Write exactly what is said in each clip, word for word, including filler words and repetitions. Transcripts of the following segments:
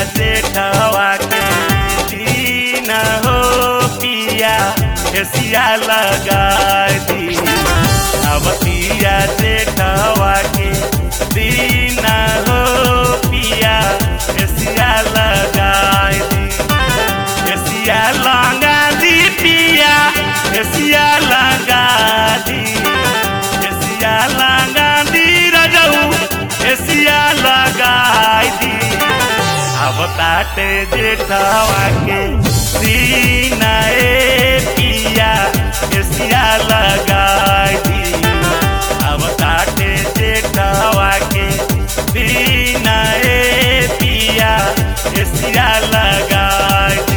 जेठवा के दीन हो पिया एसिया लगा दी। अवतिया जेठवा के दीन हो पिया एसिया लगा दी। एसिया लगा दी पिया एसिया लगा दी। एसिया लगा दी रजऊ एसिया लगा दी। अब ताटे जेठवा के दीन ए पिया एसिया लगा दी। अब ताटे जेठवा के दीन ए पिया एसिया लगा दी।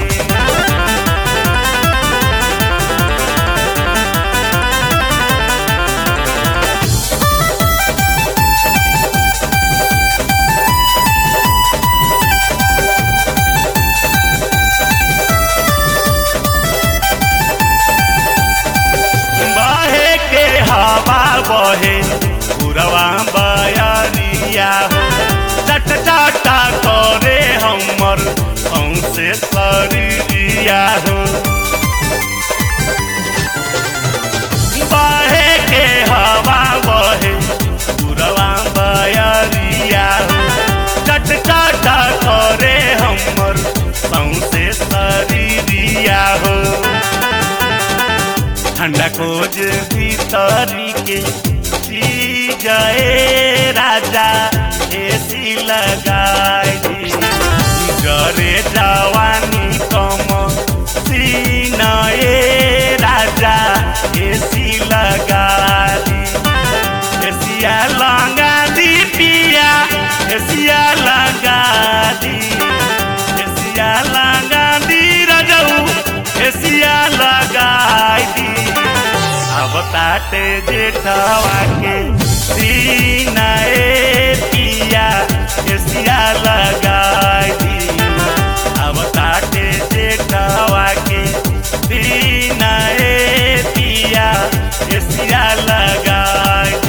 हवा बहे पुरवा बयरिया हो चट चाटा करे हमर औसे शरीरिया हो। बहे के हवा बहे पुरवा बयरिया हो चट चाटा करे हमर औसे शरीरिया हो। ठंडा कोज भीतरी के जाए राजा एसी लगाई दी। जरे जवानी कम सीना ए राजा एसी लगा दी। एसिया लगा दी पिया एसिया लगा दी। एसिया लगा दी रजऊ एसिया लगा दी। अब ताटे जेठवा के दीन ए पिया एसिया लगा दी। अब ताटे जेठवा के दीन ए पिया एसिया लगा दी।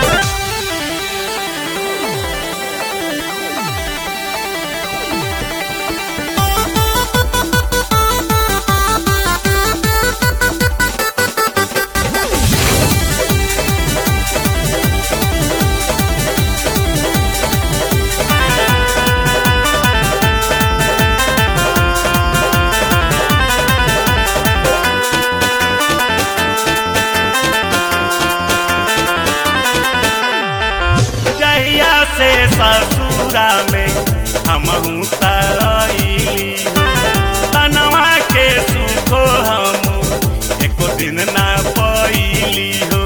से ससुरा में हमहू तैली तनवा के सुखो हम एको दिन ना पैली हो।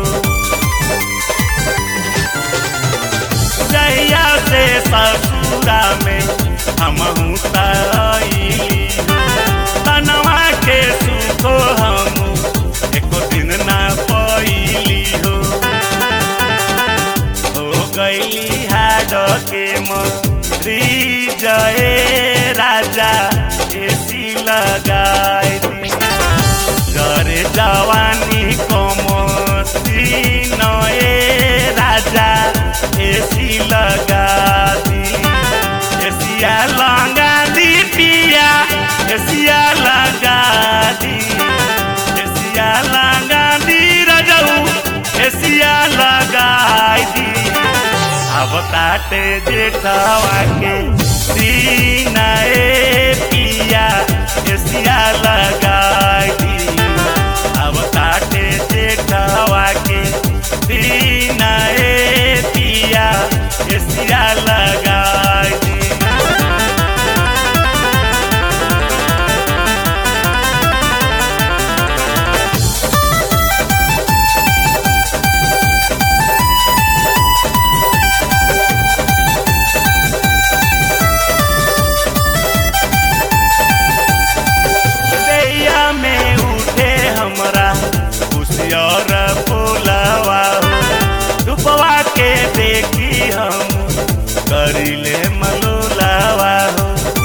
जहिया से ससुरा में हमहू तैली तनवा के सुखो हम एको दिन ना पैली हो। हो गईली के मंत्री जय राजा एसी लगाई दी। जरे जवानी कमसी नए राजा एसी लगा दी। एसिया लगा दी पिया एसिया लगा दी। एसिया लगा दी रजऊ एसिया लगा दी। अब ताटे जेठवा के दीन ए पिया एसिया लगा दी। अब ताटे जेठवा के दीन ए पिया एसिया लगा दी। करिले मलोलावा हो।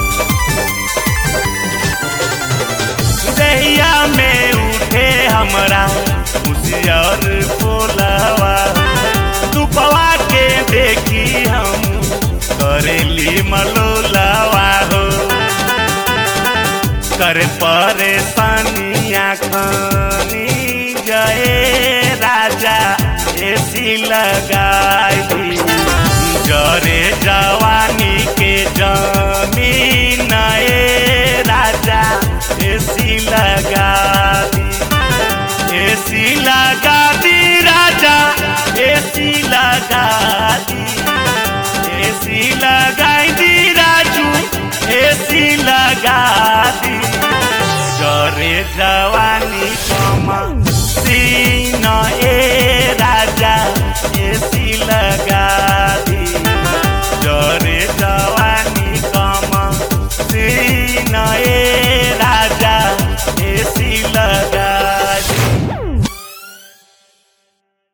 दहिया में उठे हमरा मुसियर पोलावा हो। दुपवा के देखी हम करेली मलोलावा हो। लगाई दी जरे जवानी के जमीन ए राजा एसी लगा दी एसी लगा दी राजा एसी लगा दी एसी लगाई दी राजू एसी लगा दी जरे जवानी कमा सीन ए राजा एसी लगा दी जरे जवानी कमा सीन ए